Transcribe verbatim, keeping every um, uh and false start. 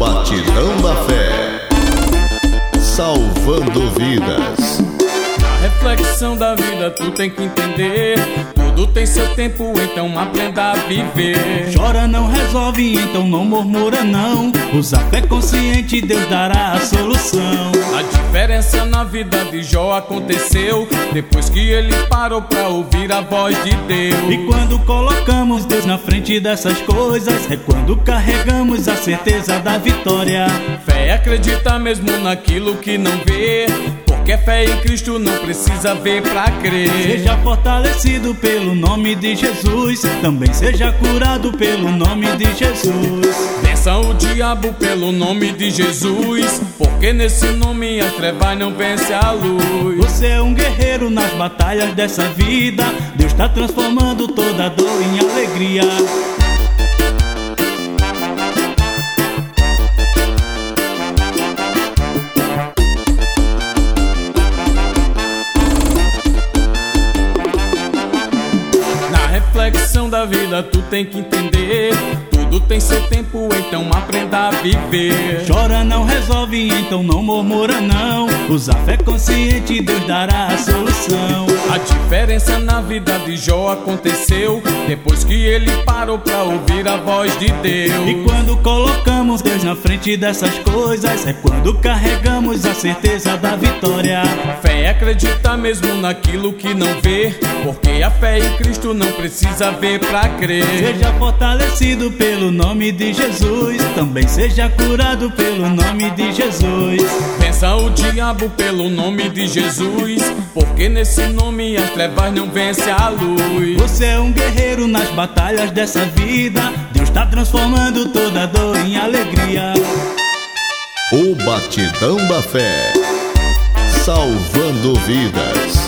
Batidão da Fé, salvando vidas. Na reflexão da vida tu tem que entender, tudo tem seu tempo, então aprenda a viver. Chora não resolve, então não murmura não. Usa fé consciente, Deus dará a solução. A diferença na vida de Jó aconteceu depois que ele parou pra ouvir a voz de Deus. E quando colocamos Deus na frente dessas coisas, é quando carregamos a certeza da vitória. Fé acredita mesmo naquilo que não vê, porque fé em Cristo não precisa ver pra crer. Seja fortalecido pelo nome de Jesus, também seja curado pelo nome de Jesus. Vença o diabo pelo nome de Jesus, porque nesse nome as trevas não vence a luz. Você é um guerreiro nas batalhas dessa vida, Deus está transformando toda dor em alegria. Reflexão da vida tu tem que entender, tudo tem seu tempo, então aprenda a viver. Chora não resolve, então não murmura não. Usa fé consciente, Deus dará a solução. A diferença na vida de Jó aconteceu depois que ele parou pra ouvir a voz de Deus. E quando colocamos Deus na frente dessas coisas, é quando carregamos a certeza da vitória. Fé acredita mesmo naquilo que não vê, porque a fé em Cristo não precisa ver pra crer. Seja fortalecido pelo nome de Jesus, também seja curado pelo nome de Jesus. Vença o diabo pelo nome de Jesus, porque nesse nome as trevas não vencem a luz. Você é um guerreiro nas batalhas dessa vida, Deus está transformando toda dor em alegria. O Batidão da Fé, salvando vidas.